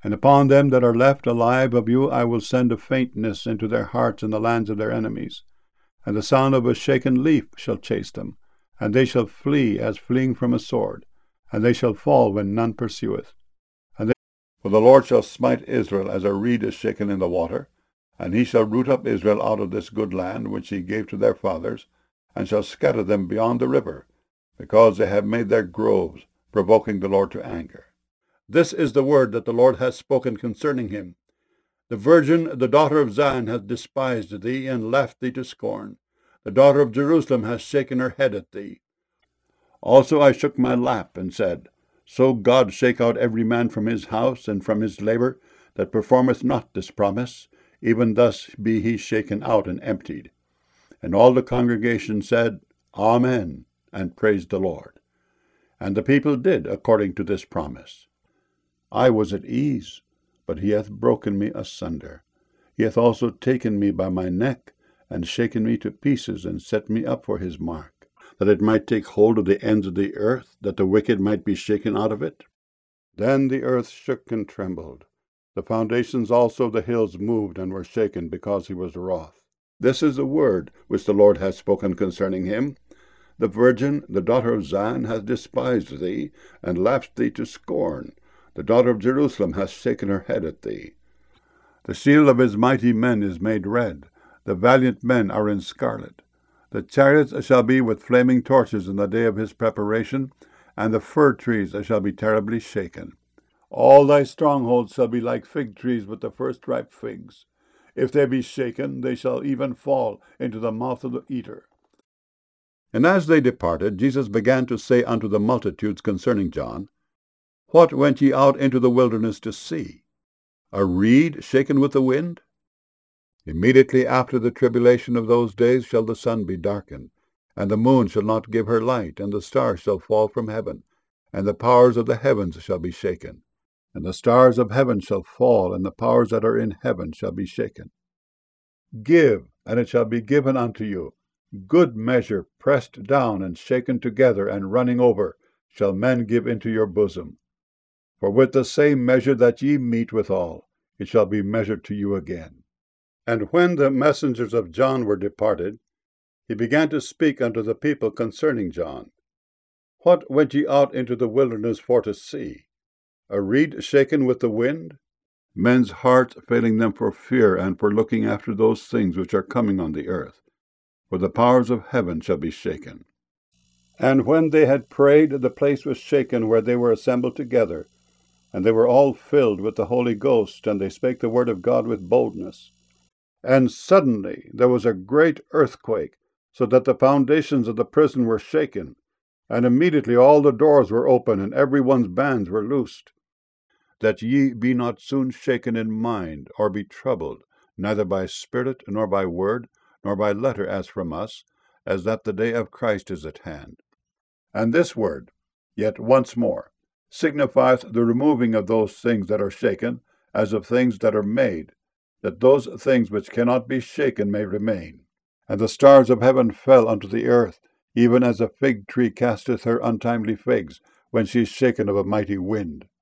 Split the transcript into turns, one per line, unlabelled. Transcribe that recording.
And upon them that are left alive of you I will send a faintness into their hearts in the lands of their enemies. And the sound of a shaken leaf shall chase them, and they shall flee as fleeing from a sword, and they shall fall when none pursueth. For the Lord shall smite Israel as a reed is shaken in the water, and he shall root up Israel out of this good land which he gave to their fathers, and shall scatter them beyond the river, because they have made their groves, provoking the Lord to anger. This is the word that the Lord hath spoken concerning him. The virgin, the daughter of Zion, hath despised thee, and laughed thee to scorn. The daughter of Jerusalem hath shaken her head at thee. Also I shook my lap, and said, So God shake out every man from his house, and from his labor, that performeth not this promise, even thus be he shaken out and emptied. And all the congregation said, Amen, and praised the Lord. And the people did according to this promise. I was at ease, but he hath broken me asunder. He hath also taken me by my neck, and shaken me to pieces, and set me up for his mark, that it might take hold of the ends of the earth, that the wicked might be shaken out of it. Then the earth shook and trembled. The foundations also of the hills moved and were shaken, because he was wroth. This is the word which the Lord hath spoken concerning him. The virgin, the daughter of Zion, hath despised thee, and laughed thee to scorn. The daughter of Jerusalem hath shaken her head at thee. The shield of his mighty men is made red. The valiant men are in scarlet. The chariots shall be with flaming torches in the day of his preparation, and the fir trees shall be terribly shaken. All thy strongholds shall be like fig trees with the first ripe figs. If they be shaken, they shall even fall into the mouth of the eater. And as they departed, Jesus began to say unto the multitudes concerning John, What went ye out into the wilderness to see? A reed shaken with the wind? Immediately after the tribulation of those days shall the sun be darkened, and the moon shall not give her light, and the stars shall fall from heaven, and the powers of the heavens shall be shaken. And the stars of heaven shall fall, and the powers that are in heaven shall be shaken. Give, and it shall be given unto you. Good measure, pressed down and shaken together and running over, shall men give into your bosom. For with the same measure that ye mete withal, it shall be measured to you again. And when the messengers of John were departed, he began to speak unto the people concerning John. What went ye out into the wilderness for to see? A reed shaken with the wind? Men's hearts failing them for fear and for looking after those things which are coming on the earth. For the powers of heaven shall be shaken. And when they had prayed, the place was shaken where they were assembled together, and they were all filled with the Holy Ghost, and they spake the word of God with boldness. And suddenly there was a great earthquake, so that the foundations of the prison were shaken, and immediately all the doors were open, and every one's bands were loosed. That ye be not soon shaken in mind, or be troubled, neither by spirit, nor by word, nor by letter as from us, as that the day of Christ is at hand. And this word, yet once more, signifieth the removing of those things that are shaken, as of things that are made, that those things which cannot be shaken may remain. And the stars of heaven fell unto the earth, even as a fig tree casteth her untimely figs, when she is shaken of a mighty wind.